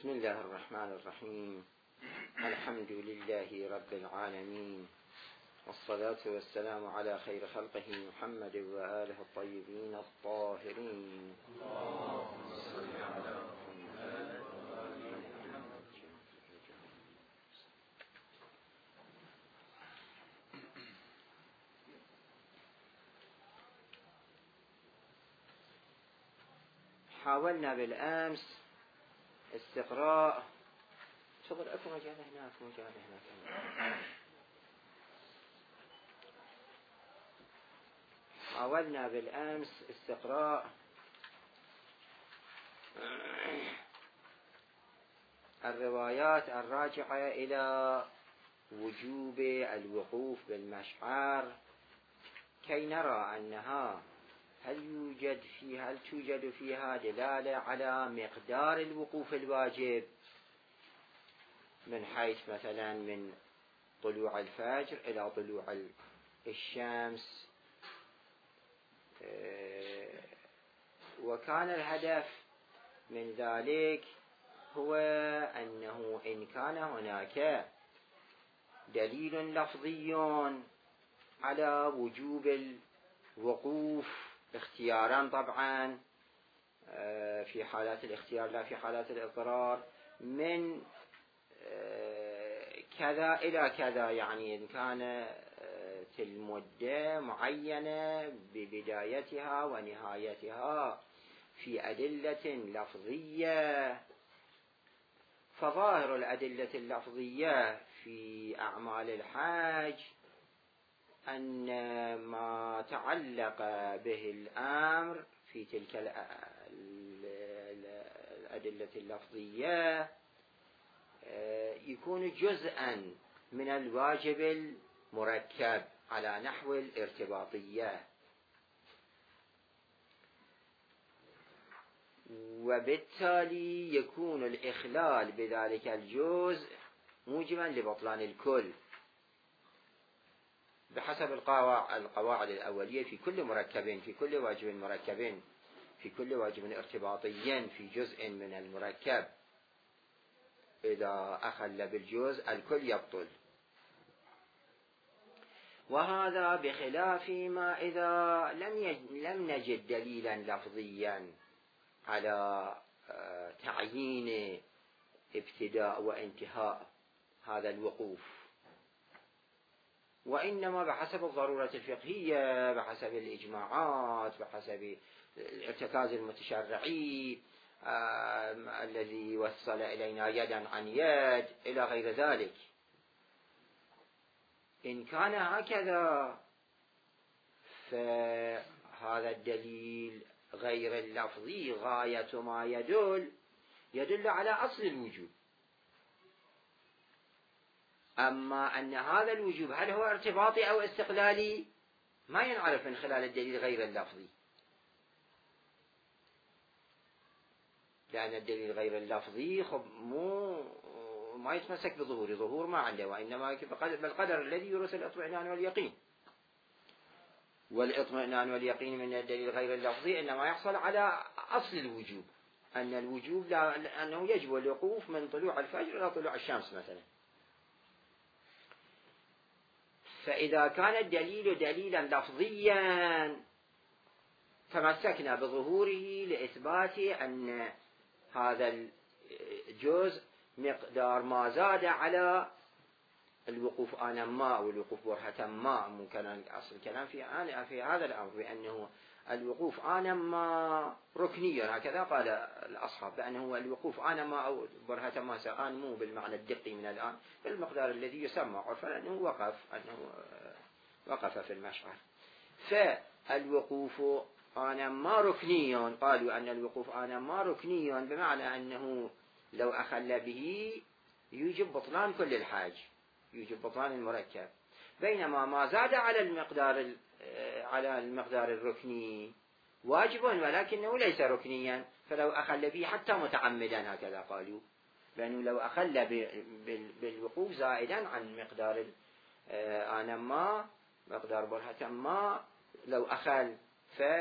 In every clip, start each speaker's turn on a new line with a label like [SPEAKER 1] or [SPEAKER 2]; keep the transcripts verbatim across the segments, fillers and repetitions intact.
[SPEAKER 1] بسم الله الرحمن الرحيم. الحمد لله رب العالمين، والصلاة والسلام على خير خلقه محمد وآله الطيبين الطاهرين. اللهم صل على محمد وآل محمد. حاولنا بالأمس استقراء. تفضل، اكو مجال هناك مجال هناك. حاولنا بالأمس استقراء الروايات الراجعة إلى وجوب الوقوف بالمشعر كي نرى أنها هل يوجد فيها هل توجد فيها دلالة على مقدار الوقوف الواجب، من حيث مثلا من طلوع الفجر إلى طلوع الشمس. وكان الهدف من ذلك هو أنه إن كان هناك دليل لفظي على وجوب الوقوف اختيارا طبعا في حالات الاختيار لا في حالات الاضطرار، من كذا إلى كذا، يعني إن كانت المدة معينة ببدايتها ونهايتها في أدلة لفظية، فظاهر الأدلة اللفظية في أعمال الحج أن ما تعلق به الأمر في تلك الأدلة اللفظية يكون جزءا من الواجب المركب على نحو الارتباطية، وبالتالي يكون الإخلال بذلك الجزء موجبا لبطلان الكل بحسب القواعد الأولية في كل مركب في كل واجب مركب في كل واجب ارتباطي في جزء من المركب، إذا أخل بالجزء الكل يبطل. وهذا بخلاف ما إذا لم لم نجد دليلا لفظيا على تعيين ابتداء وانتهاء هذا الوقوف، وإنما بحسب الضرورة الفقهية، بحسب الإجماعات، بحسب الارتكاز المتشرعي آه الذي وصل إلينا يدا عن يد إلى غير ذلك. إن كان هكذا فهذا الدليل غير اللفظي غاية ما يدل يدل على أصل الوجوب. أما أن هذا الوجوب هل هو ارتباطي أو استقلالي ما ينعرف من خلال الدليل غير اللفظي، لأن الدليل غير اللفظي خب مو ما يتمسك بظهور ظهور ما عنده، وإنما بالقدر الذي يورث الاطمئنان واليقين، والاطمئنان واليقين من الدليل غير اللفظي إنما يحصل على أصل الوجوب، أن الوجوب لا أنه يجب الوقوف من طلوع الفجر إلى طلوع الشمس مثلا. فإذا كان الدليل دليلا لفظيا تمسكنا بظهوره لإثبات أن هذا الجزء مقدار ما زاد على الوقوف آنا ما أو الوقوف برهة ما. ممكن أصل الكلام في آن في هذا الأمر بأنه الوقوف آنا ما ركني، هكذا قال الأصحاب، بأنه الوقوف آنا ما أو برهة ما سآن مو بالمعنى الدقي من الآن، بالمقدار الذي يسمى عرفا أنه وقف أنه وقف في المشعر. فالوقوف آنا ما ركني، قالوا أن الوقوف آنا ما ركني بمعنى أنه لو أخل به يوجب بطلان كل الحاج، يوجب بطلان المركب، بينما ما زاد على المقدار على المقدار الركني واجب ولكنه ليس ركنيا، فلو أخل به حتى متعمدا هكذا قالوا، لأنه لو أخل بالوقوف زائدا عن مقدار آنا ما مقدار برهة ما لو أخل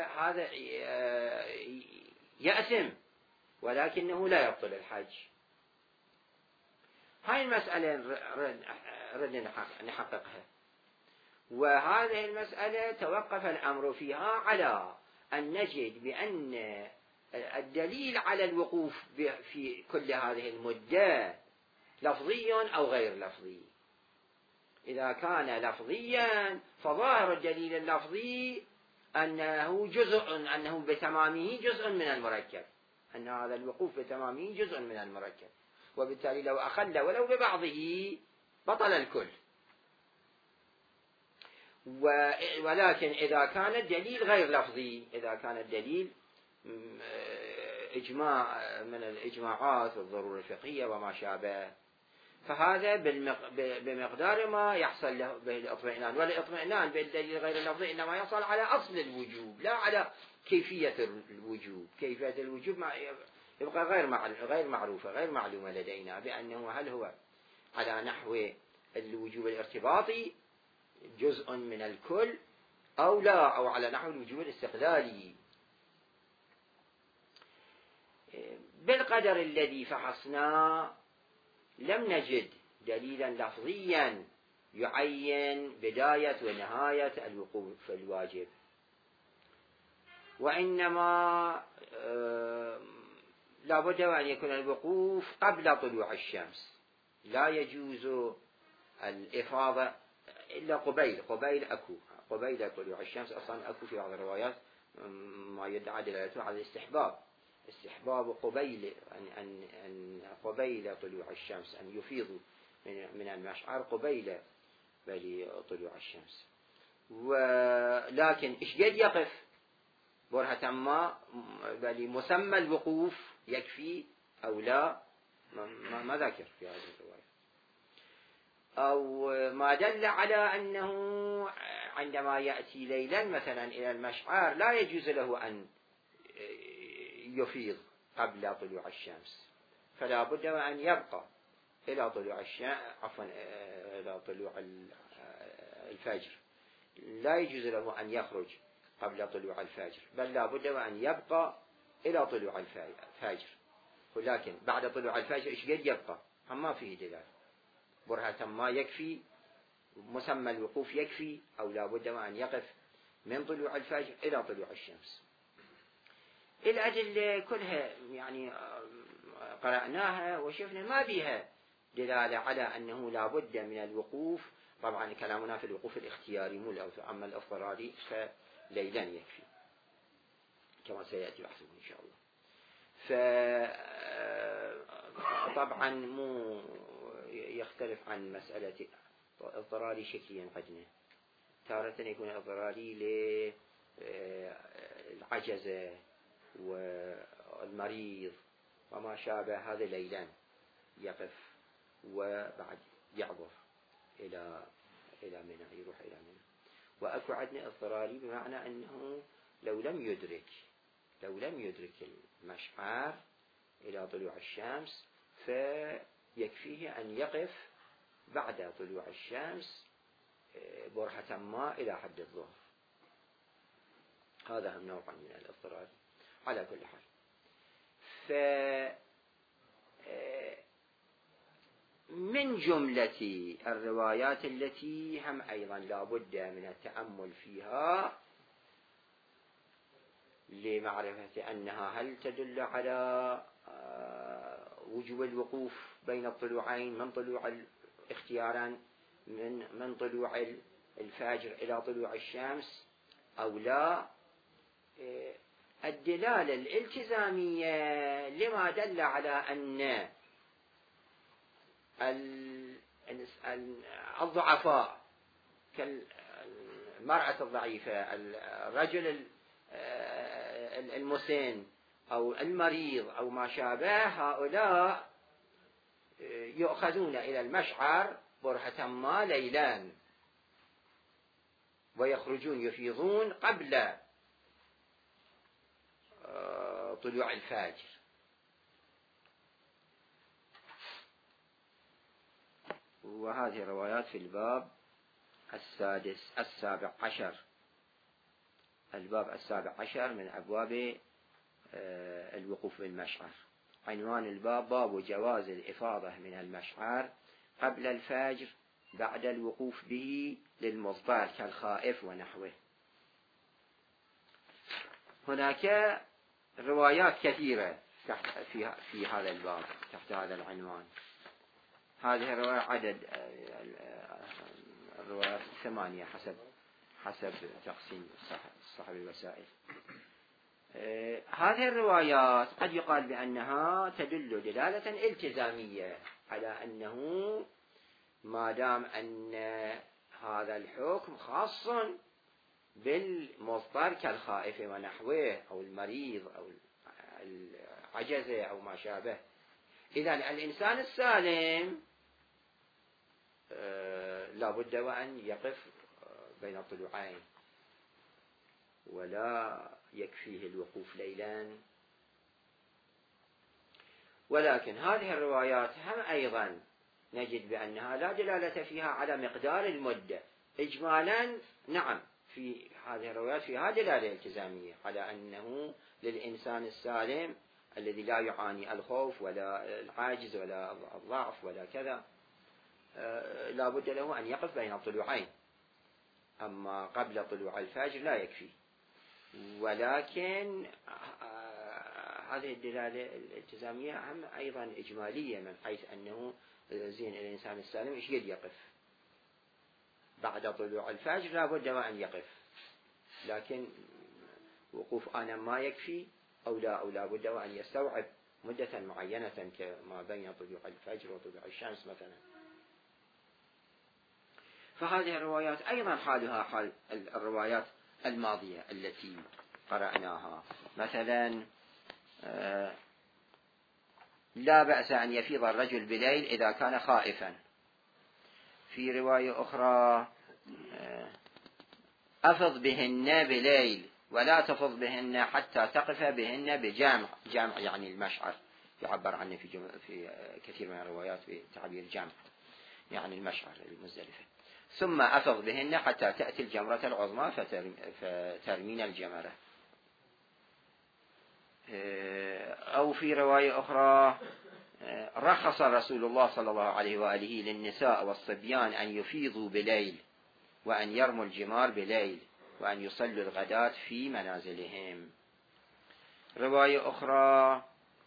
[SPEAKER 1] فهذا يأثم ولكنه لا يبطل الحج، هاي المسألة رد نحققها. وهذه المسألة توقف الأمر فيها على أن نجد بأن الدليل على الوقوف في كل هذه المدة لفظي أو غير لفظي. إذا كان لفظيا فظاهر الدليل اللفظي أنه جزء أنه بتمامه جزء من المركب، أن هذا الوقوف بتمامه جزء من المركب، وبالتالي لو أخل ولو ببعضه بطل الكل. ولكن إذا كان الدليل غير لفظي، إذا كان الدليل إجماع من الإجماعات والضرورة الفقهية وما شابه، فهذا بمقدار ما يحصل له به الاطمئنان، والاطمئنان بالدليل غير اللفظي إنما يحصل على أصل الوجوب لا على كيفية الوجوب. كيفية الوجوب يبقى غير غير معروفة غير معلومة لدينا، بأنه هل هو على نحو الوجوب الارتباطي جزء من الكل أو لا، أو على نحو الوجوب الاستقلالي. بالقدر الذي فحصنا لم نجد دليلا لفظيا يعين بداية ونهاية الوقوف في الواجب، وإنما لا بد أن يكون الوقوف قبل طلوع الشمس، لا يجوز الإفاضة إلا قبيل قبيل أكو قبيل طلوع الشمس. أصلا أكو في بعض الروايات ما يدعى دلالته على الاستحباب، استحباب قبيل أن أن أن قبيل طلوع الشمس أن يفيضوا من من المشعر قبيل بل طلوع الشمس. ولكن إيش قد يقف برهة ما بل مسمى الوقوف يكفي أو لا ما, ما ذكر في هذه الرواية، أو ما دل على أنه عندما يأتي ليلا مثلا إلى المشعر لا يجوز له أن يفيض قبل طلوع الشمس، فلا بد أن يبقى إلى طلوع الشمس عفوا إلى طلوع الفجر، لا يجوز له أن يخرج قبل طلوع الفجر، بل لا بد أن يبقى إلى طلوع الفجر. ولكن بعد طلوع الفجر إيش قد يبقى ما فيه دلالة برهة ما يكفي مسمى الوقوف يكفي، أو لا بد أن يقف من طلوع الفجر إلى طلوع الشمس. الأدلة كلها يعني قرأناها وشفنا ما بها دلالة على أنه لا بد من الوقوف. طبعا كلامنا في الوقوف الاختياري مو الأوثق، أما الاضطراري فليلا يكفي كما سيأتي بحثه إن شاء الله. فطبعا مو يختلف عن مسألة اضطراري شكليا عندنا، تارة يكون اضطراري للعجزة والمريض وما شابه، هذا ليلا يقف وبعد يعبر إلى إلى منى، يروح إلى منى. وأكو عندنا اضطراري بمعنى أنه لو لم يدرك لو لم يدرك المشعر إلى طلوع الشمس فيكفيه أن يقف بعد طلوع الشمس برهة ما إلى حد الظهر. هذا هم نوع من الاضطرار على كل حال. ف من جملة الروايات التي هم أيضا لا بد من التأمل فيها لمعرفة أنها هل تدل على وجوب الوقوف بين الطلوعين من طلوع اختيارا من من طلوع الفجر إلى طلوع الشمس أو لا. الدلالة الالتزامية لما دل على أن الضعفاء كالمرأة الضعيفة، الرجل المسن أو المريض أو ما شابه، هؤلاء يؤخذون إلى المشعر برهة ما ليلان ويخرجون يفيضون قبل طلوع الفجر. وهذه الروايات في الباب السادس السابع عشر الباب السابع عشر من أبواب الوقوف بالمشعر. عنوان الباب: باب جواز الإفاضة من المشعر قبل الفجر بعد الوقوف به للمضطر كالخائف ونحوه. هناك روايات كثيرة في في هذا الباب تحت هذا العنوان. هذه الرواية عدد الروايات ثمانية حسب حسب تقسيم صاحب الوسائل. هذه الروايات قد يقال بأنها تدل دلالة التزامية على أنه ما دام أن هذا الحكم خاص بالمضطر كالخائف ونحوه أو المريض أو العجزة أو ما شابه، إذا الإنسان السالم لا بد وأن يقف بين الطلوعين ولا يكفيه الوقوف ليلا. ولكن هذه الروايات هم أيضا نجد بأنها لا دلالة فيها على مقدار المدة. إجمالا نعم، في هذه الروايات فيها دلالة التزامية على أنه للإنسان السالم الذي لا يعاني الخوف ولا العاجز ولا الضعف ولا كذا لا بد له أن يقف بين الطلوعين، أما قبل طلوع الفجر لا يكفي. ولكن هذه الدلالة الالتزامية هم أيضا إجمالية، من حيث أنه زين الإنسان السالم إيش قد يقف بعد طلوع الفجر لا بد وأن يقف، لكن وقوف أنا ما يكفي أو لا أو لا بد وأن يستوعب مدة معينة كما بين طلوع الفجر وطلوع الشمس مثلا. فهذه الروايات أيضا حالها حال الروايات الماضية التي قرأناها. مثلا لا بأس أن يفيض الرجل بليل إذا كان خائفا. في رواية أخرى أفض بهن بليل ولا تفض بهن حتى تقف بهن بجامع. جامع يعني المشعر، يعبر عنه في, في كثير من الروايات بتعبير جامع يعني المشعر المزدلفة. ثم أفض بهن حتى تأتي الجمرة العظمى فترمين الجمرة. أو في رواية أخرى رخص رسول الله صلى الله عليه وآله للنساء والصبيان أن يفيضوا بليل وأن يرموا الجمار بليل وأن يصلوا الغداة في منازلهم. رواية أخرى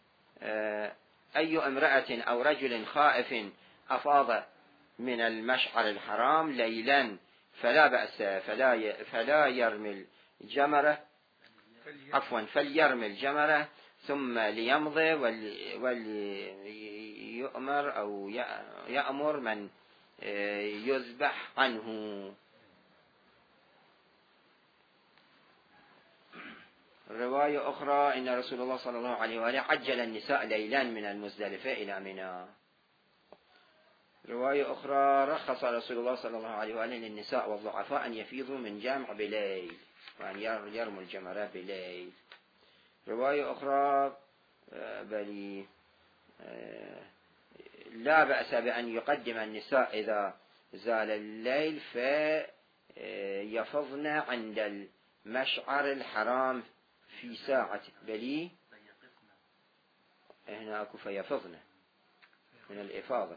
[SPEAKER 1] أي امرأة أو رجل خائف أفاض من المشعر الحرام ليلا فلا بأس فلا فلا يرمي الجمرة عفوا فليرمي الجمرة ثم ليمضي وليؤمر أو يأمر من يذبح عنه. رواية أخرى إن رسول الله صلى الله عليه وآله عجل النساء ليلا من المزدلفة إلى منى. رواية أخرى رخص رسول الله صلى الله عليه وآله للنساء والضعفاء أن يفيضوا من جامع بليل وأن يرموا الجمرة بليل. رواية أخرى بل لا بأس بأن يقدم النساء إذا زال الليل فيفضن عند المشعر الحرام في ساعة بلي هنا أكو فيفضن من الإفاضة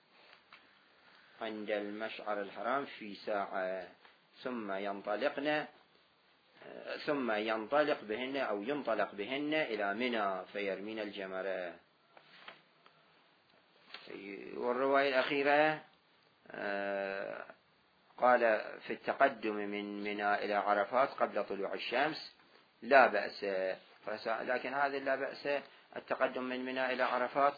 [SPEAKER 1] عند المشعر الحرام في ساعة ثم ينطلقن ثم ينطلق بهن أو ينطلق بهن إلى منى فيرمين الجمرة. والرواية الأخيرة قال في التقدم من منى إلى عرفات قبل طلوع الشمس لا بأس، لكن هذا لا بأس التقدم من منى إلى عرفات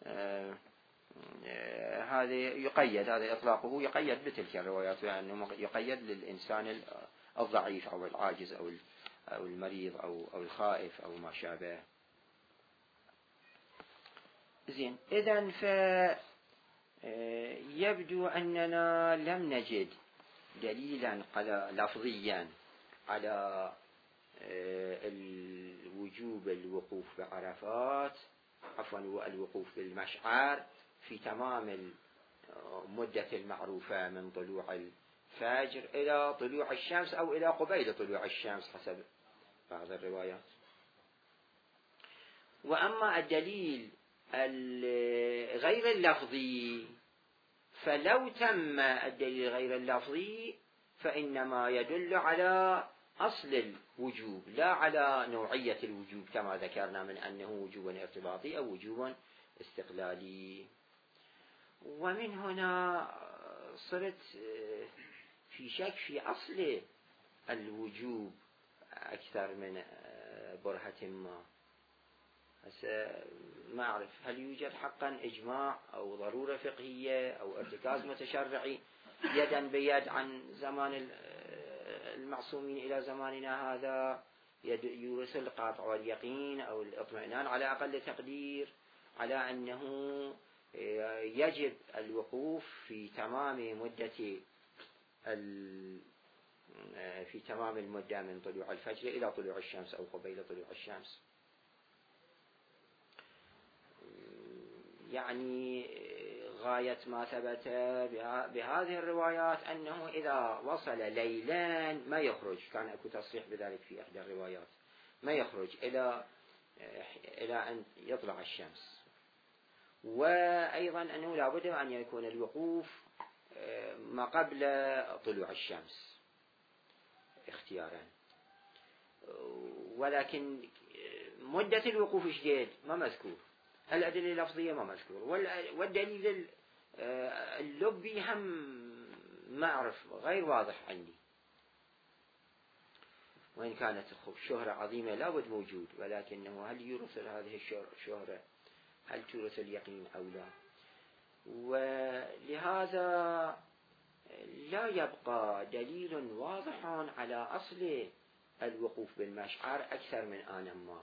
[SPEAKER 1] هذا يقيد، هذا إطلاقه يقيد بتلك الروايات، لأنه يقيد للإنسان الضعيف أو العاجز أو أو المريض أو أو الخائف أو ما شابه. زين، إذن فيبدو أننا لم نجد دليلا لفظيا على الوجوب الوقوف بعرفات عفوا الوقوف بالمشعر في تمام المدة المعروفة من طلوع الفجر إلى طلوع الشمس أو إلى قبيل طلوع الشمس حسب بعض الروايات. وأما الدليل غير اللفظي فلو تم الدليل غير اللفظي فإنما يدل على أصل الوجوب لا على نوعية الوجوب كما ذكرنا من أنه وجوب ارتباطي أو وجوب استقلالي. ومن هنا صرت في شك في أصل الوجوب أكثر من برهة ما. ما أعرف هل يوجد حقا إجماع أو ضرورة فقهية أو ارتكاز متشرعي يدا بيد عن زمان المعصومين إلى زماننا هذا يورث القاطع واليقين أو الاطمئنان على أقل تقدير على أنه يجب الوقوف في تمام مدة في تمام المدة من طلوع الفجر إلى طلوع الشمس أو قبيل طلوع الشمس. يعني غاية ما ثبت بهذه الروايات أنه إذا وصل ليلان ما يخرج، كان أكو تصريح بذلك في إحدى الروايات، ما يخرج إلى إلى أن يطلع الشمس. وأيضا أنه لا بد أن يكون الوقوف ما قبل طلوع الشمس اختيارا، ولكن مدة الوقوف جديد ما مذكور، الأدلة اللفظية ما مذكور، والدليل اللبي هم ما أعرف غير واضح عندي، وإن كانت شهرة عظيمة لابد موجود، ولكنه هل يورث هذه الشهرة، هل تورث اليقين أو لا؟ ولهذا لا يبقى دليل واضح على أصل الوقوف بالمشعر أكثر من آن ما.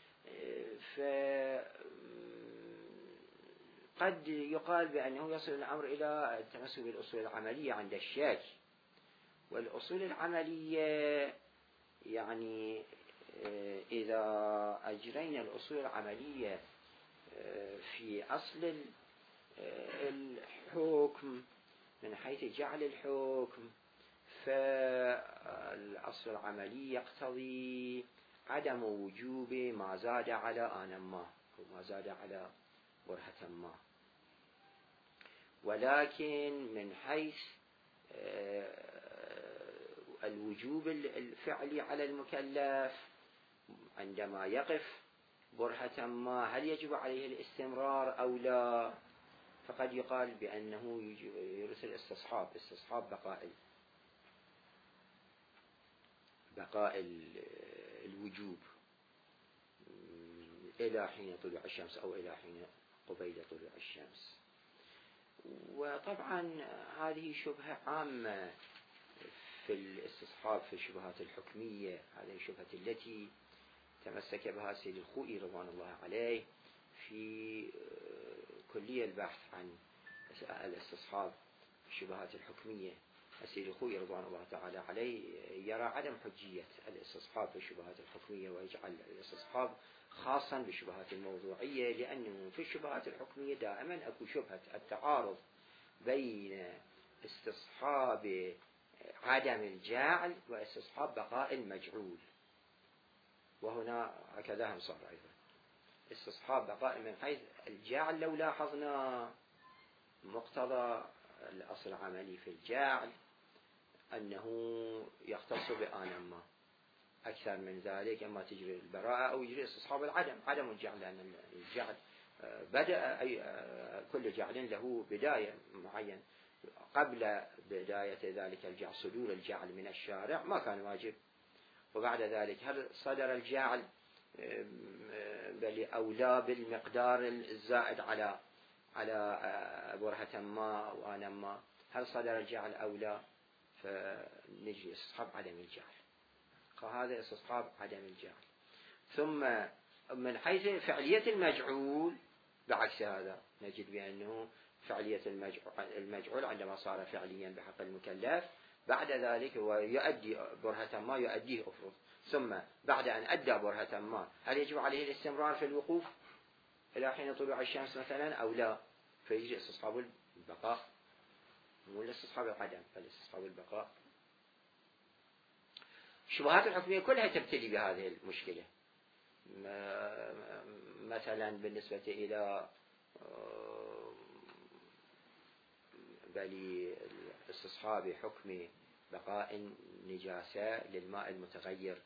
[SPEAKER 1] فقد يقال بأنه يصل الأمر إلى التمسك بالأصول العملية عند الشك، والأصول العملية يعني إذا أجرينا الأصول العملية في أصل الحكم من حيث جعل الحكم، فالأصل العملي يقتضي عدم وجوب ما زاد على آن ما أو ما زاد على برهة ما، ولكن من حيث الوجوب الفعلي على المكلف عندما يقف برهة ما هل يجب عليه الاستمرار أو لا، فقد يقال بأنه يرسل استصحاب استصحاب بقاء بقاء الوجوب إلى حين طلوع الشمس أو إلى حين قبيل طلوع الشمس. وطبعا هذه شبهة عامة في الاستصحاب في الشبهات الحكمية، هذه الشبهة التي تمسك بها السيد الخوئي رضوان الله عليه في كلية البحث عن الاستصحاب في الشبهات الحكمية. السيد الخوئي رضوان الله تعالى عليه يرى عدم حجية الاستصحاب في الشبهات الحكمية، ويجعل الاستصحاب خاصا بالشبهات الموضوعية، لأنه في الشبهات الحكمية دائما أكو شبهة التعارض بين استصحاب عدم الجعل واستصحاب بقاء المجعول، وهنا هكذا هم صار أيضا استصحاب بقاء من حيث الجعل. لو لاحظنا مقتضى الأصل العملي في الجعل أنه يختص بآن ما، أكثر من ذلك أما تجري البراءة أو يجري استصحاب العدم عدم الجعل، لأن الجعل بدأ أي كل جعل له بداية معين، قبل بداية ذلك الجعل صدور الجعل من الشارع ما كان واجب، وبعد ذلك هل صدر الجعل بل أولى بالمقدار الزائد على على برهة ما أو آن ما، هل صدر الجعل أولى، فنجري استصحاب عدم الجعل، فهذا استصحاب عدم الجعل. ثم من حيث فعلية المجعول بعكس هذا نجد بأنه فعلية المجعول عندما صار فعليا بحق المكلف بعد ذلك هو يؤدي برهة ما يؤديه أفرض، ثم بعد أن أدى برهة ما هل يجب عليه الاستمرار في الوقوف إلى حين طلوع الشمس مثلا أو لا، فيجري استصحاب البقاء مو الاستصحاب العدم بل استصحاب البقاء. الشبهات الحكمية كلها تبتلي بهذه المشكلة، مثلا بالنسبة إلى بل استصحاب حكم بقاء النجاسة للماء المتغير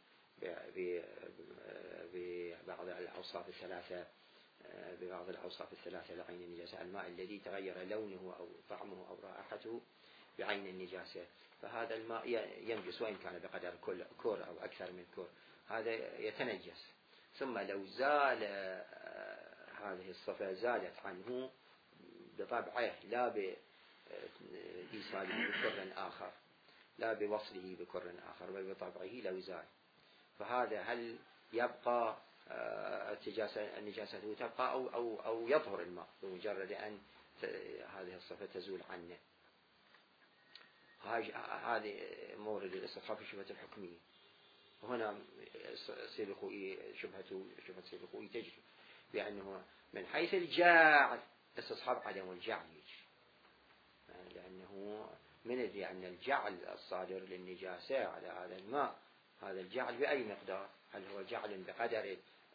[SPEAKER 1] ببعض الأوصاف الثلاثة ببعض الأوصاف الثلاثة لعين النجاسة، الماء الذي تغير لونه أو طعمه أو رائحته بعين النجاسة، فهذا الماء ينجس وإن كان بقدر كور أو أكثر من كور، هذا يتنجس. ثم لو زال هذه الصفة زالت عنه بطبعه لا بإيصاله بكر آخر، لا بوصله بكر آخر، بل بطبعه لو زال، فهذا هل يبقى النجاسة تبقى أو, أو, أو يطهر الماء بمجرد أن هذه الصفة تزول عنه؟ هذه مورد الاستصحاب في الشبهة الحكمية. وهنا سيد الخوئي شبهة شبهة سيد الخوئي تجري بأنه من حيث الجعل استصحاب عدم الجعل يجري، لأنه من لأن الجعل الصادر للنجاسة على هذا الماء، هذا الجعل بأي مقدار؟ هل هو جعل بقدر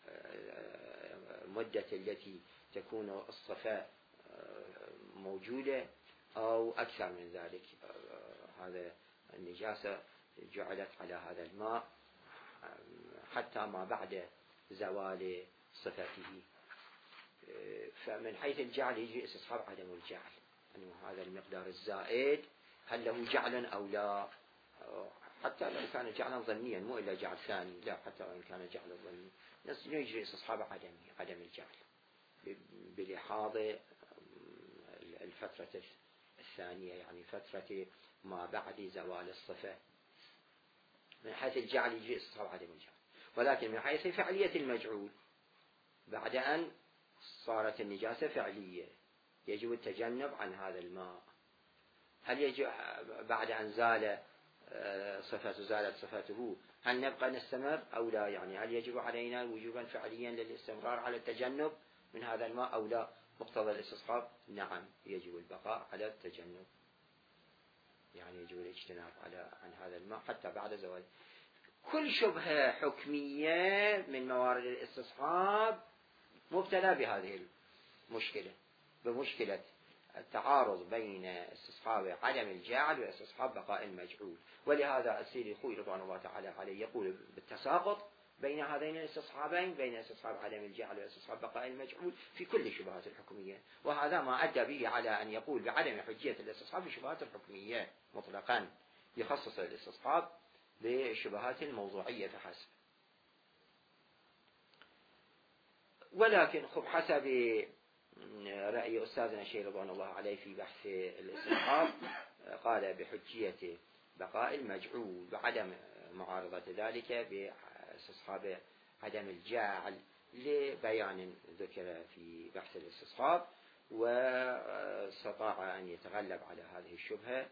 [SPEAKER 1] مدة التي تكون الصفاء موجودة أو أكثر من ذلك؟ هذا النجاسة جعلت على هذا الماء حتى ما بعد زوال صفاته، فمن حيث الجعل يجي استصحاب عدم الجعل، أنه هذا المقدار الزائد هل له جعل أو لا، حتى لو كان جعلا ظنيا مو إلا جعل ثاني، لا حتى وإن كان جعل ظني يجري استصحاب عدم عدم الجعل بلحاظ الفترة الثانية، يعني فترة ما بعد زوال الصفة. من حيث الجعل يجري استصحاب عدم الجعل، ولكن من حيث فعلية المجعول بعد أن صارت النجاسة فعلية يجب التجنب عن هذا الماء. هل يجب بعد أن زال صفته زالت صفته هل نبقى نستمر أو لا؟ يعني هل يجب علينا وجوبا فعليا للاستمرار على التجنب من هذا الماء أو لا؟ مقتضى الاستصحاب نعم يجب البقاء على التجنب، يعني يجب الاجتناب على عن هذا الماء حتى بعد زوال. كل شبهة حكمية من موارد الاستصحاب مبتلى بهذه المشكلة، بمشكلة التعارض بين استصحاب عدم الجعل واستصحاب بقاء المجعول. ولهذا السيد الخوئي رضوان الله تعالى عليه يقول بالتساقط بين هذين الاستصحابين، بين استصحاب عدم الجعل واستصحاب بقاء المجعول في كل الشبهات الحكمية، وهذا ما أدى به على أن يقول بعدم حجية الاستصحاب في الشبهات الحكمية مطلقا، يخصص الاستصحاب بالشبهات الموضوعية فحسب. ولكن خب حسب رأي أستاذنا الشيخ رضوان الله عليه في بحث الاستصحاب قال بحجية بقاء المجعول وعدم معارضة ذلك باستصحاب عدم الجاعل لبيان ذكر في بحث الاستصحاب، واستطاع أن يتغلب على هذه الشبهة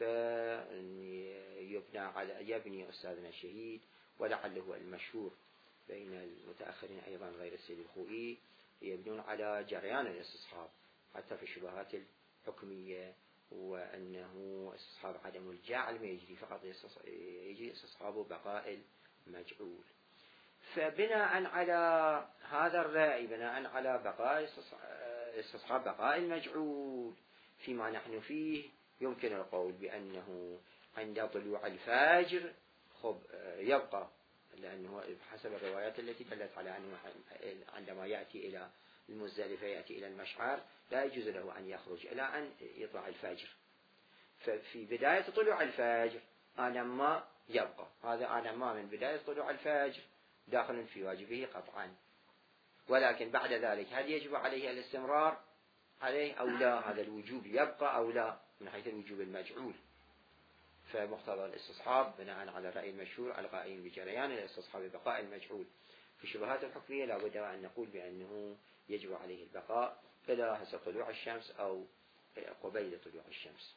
[SPEAKER 1] فيبنى على يبني أستاذنا الشهيد ولعله المشهور بين المتأخرين أيضا غير السيد الخوئي يبنون على جريان الاستصحاب حتى في الشبهات الحكمية، وأنه استصحاب عدم الجعل ما يجري فقط يجري استصحاب بقاء المجعول. فبناء على هذا الرأي، بناء على بقاء استصحاب بقاء المجعول فيما نحن فيه، يمكن القول بأنه عند طلوع الفجر خب يبقى، لأنه حسب الروايات التي دلت على أنه عندما يأتي إلى المزدلفة يأتي إلى المشعر لا يجوز له أن يخرج إلى أن يطلع الفجر، ففي بداية طلوع الفجر آن ما يبقى، هذا آن ما من بداية طلوع الفجر داخل في واجبه قطعا. ولكن بعد ذلك هل يجب عليه الاستمرار عليه أو لا؟ هذا الوجوب يبقى أو لا من حيث الوجوب المجعول. فمقتضى الاستصحاب بناء على الرأي المشهور القائم بجريان الاستصحاب بقاء المجعول في الشبهات الحكمية لا بد أن نقول بأنه يجب عليه البقاء إلى حسب طلوع الشمس أو قبيل طلوع الشمس.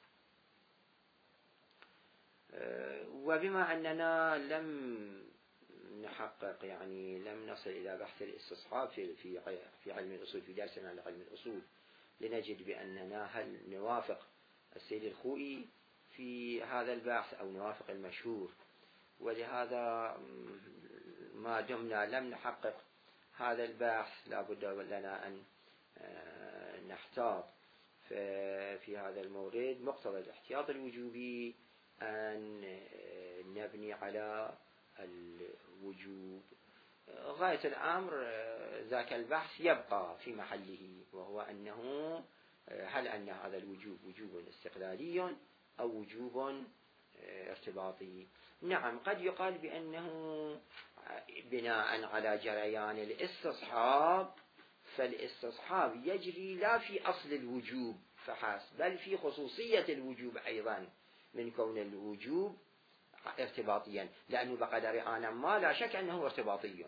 [SPEAKER 1] وبما أننا لم نحقق يعني لم نصل إلى بحث الاستصحاب في في في علم الأصول في درسنا لعلم الأصول لنجد بأننا هل نوافق السيد الخوئي في هذا البحث أو نوافق المشهور، ولهذا ما دمنا لم نحقق هذا البحث لا بد لنا أن نحتاط في هذا المورد. مقتضى الاحتياط الوجوبي أن نبني على الوجوب. غاية الأمر ذاك البحث يبقى في محله، وهو أنه هل أن هذا الوجوب وجوب استقلالي أو وجوب ارتباطي. نعم، قد يقال بأنه بناء على جريان الاستصحاب، فالاستصحاب يجري لا في أصل الوجوب فحسب، بل في خصوصية الوجوب أيضا، من كون الوجوب ارتباطيا، لأنه بقدر آن ما لا شك أنه ارتباطي،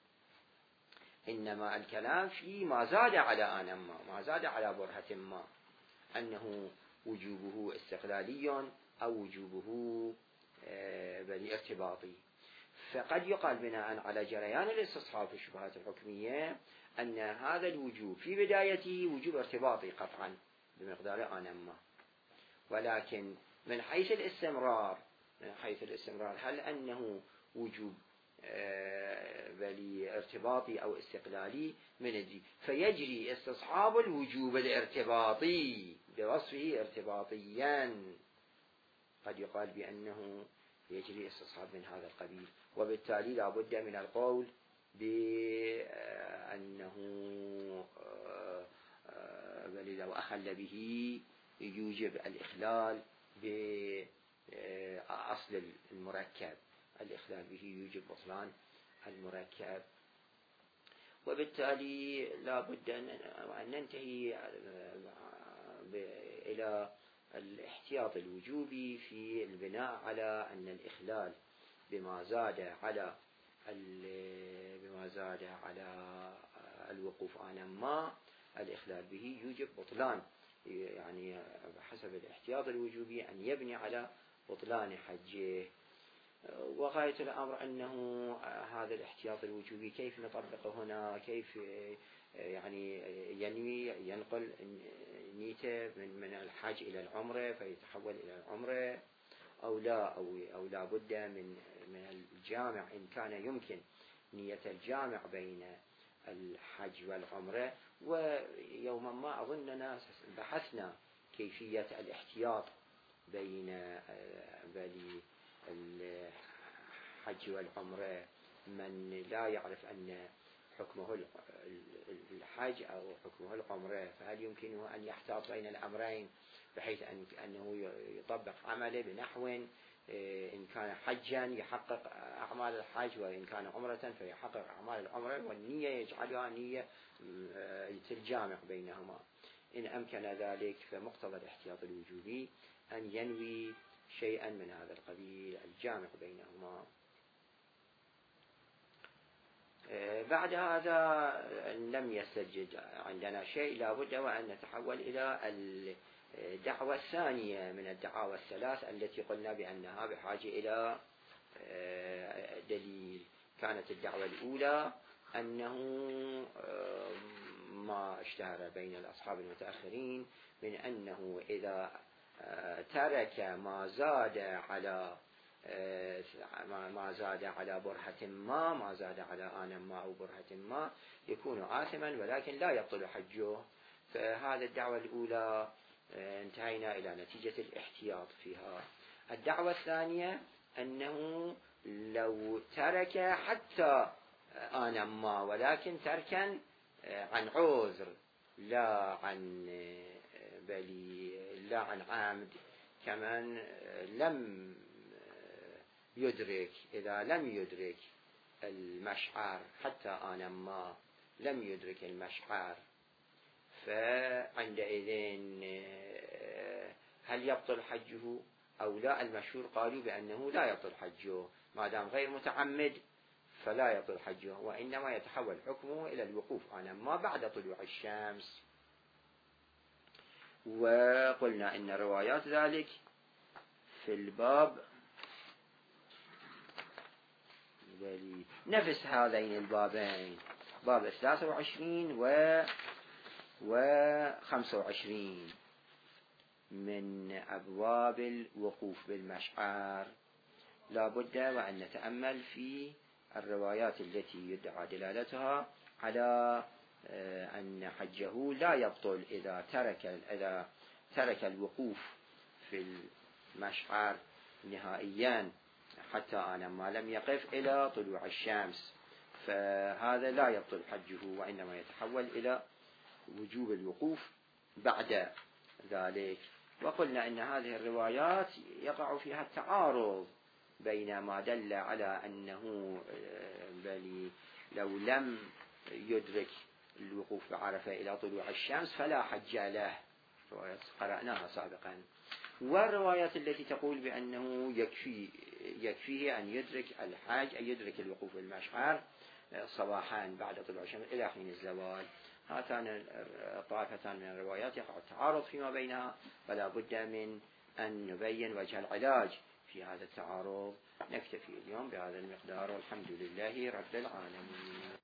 [SPEAKER 1] إنما الكلام في ما زاد على آن ما، ما زاد على برهة ما، أنه وجوبه استقلالي أو وجوبه بل ارتباطي. فقد يقال بناء على جريان الاستصحاب في الشبهات الحكمية أن هذا الوجوب في بدايته وجوب ارتباطي قطعا بمقدار آن ما، ولكن من حيث الاستمرار من حيث الاستمرار هل أنه وجوب بل ارتباطي أو استقلالي من الدين، فيجري استصحاب الوجوب الارتباطي بوصفه ارتباطيا. قد يقال بأنه يجري استصحاب من هذا القبيل، وبالتالي لا بد من القول بأنه بل لو أخل به يوجب الإخلال بأصل المركب، الإخلال به يوجب بطلان المركب. وبالتالي لا بد أن ننتهي إلى الاحتياط الوجوبي في البناء على أن الإخلال بما زاد على بما زاد على الوقوف آن ما، الإخلال به يوجب بطلان، يعني بحسب الاحتياط الوجوبي أن يبني على بطلان حجه. وغاية الأمر أنه هذا الاحتياط الوجوبي كيف نطبقه هنا، كيف يعني ينوي ينقل نيته من من الحج إلى العمرة فيتحول إلى العمرة أو لا، أو أو لا بد من من الجامع إن كان يمكن نية الجامع بين الحج والعمرة. ويوما ما أظننا بحثنا كيفية الاحتياط بين بين الحج والعمرة. من لا يعرف أن حكمه الحج أو حكمه العمرة، فهل يمكنه أن يحتاط بين الأمرين بحيث أنه يطبق عمله بنحو إن كان حجا يحقق أعمال الحج، وإن كان عمرة فيحقق أعمال العمرة، والنية يجعلها نية الجامع بينهما. إن أمكن ذلك فمقتضى الاحتياط الوجوبي أن ينوي شيئا من هذا القبيل الجامع بينهما. بعد هذا لم يستجد عندنا شيء، لا بد وأن نتحول إلى الدعوة الثانية من الدعاوى الثلاث التي قلنا بأنها بحاجة إلى دليل. كانت الدعوة الأولى أنه ما اشتهر بين الأصحاب المتأخرين من أنه إذا ترك ما زاد على ما زاد على برهة ما ما زاد على آن ما أو برهة ما يكون آثما ولكن لا يبطل حجه. فهذه الدعوة الأولى انتهينا إلى نتيجة الاحتياط فيها. الدعوة الثانية أنه لو ترك حتى آن ما ولكن تركا عن عذر لا عن بل لا عن عمد، كمن لم يدرك إذا لم يدرك المشعر حتى آن ما لم يدرك المشعر، فعندئذ هل يبطل حجه أو لا؟ المشهور قالوا بأنه لا يبطل حجه ما دام غير متعمد، فلا يبطل حجه، وإنما يتحول حكمه إلى الوقوف آن ما بعد طلوع الشمس. وقلنا إن روايات ذلك في الباب نفس هذين البابين، باب ثلاثة وعشرين و وخمسة وعشرين من أبواب الوقوف بالمشعر. لا بد وأن نتأمل في الروايات التي يدعى دلالتها على أن حجه لا يبطل إذا ترك إذا ترك الوقوف في المشعر نهائيا حتى أنا ما لم يقف إلى طلوع الشمس، فهذا لا يبطل حجه، وإنما يتحول إلى وجوب الوقوف بعد ذلك. وقلنا إن هذه الروايات يقع فيها التعارض بين ما دل على أنه بل لو لم يدرك الوقوف بعرفة إلى طلوع الشمس فلا حج له، روايات قرأناها سابقا، والروايات التي تقول بأنه يكفي يكفيه أن يدرك الحج، أن يدرك الوقوف بالمشعر صباحا بعد طلوع الشمس إلى حين الزوال. هاتان طائفتان من الروايات يقع التعارض فيما بينها، فلا بد من أن نبين وجه العلاج في هذا التعارض. نكتفي اليوم بهذا المقدار، والحمد لله رب العالمين.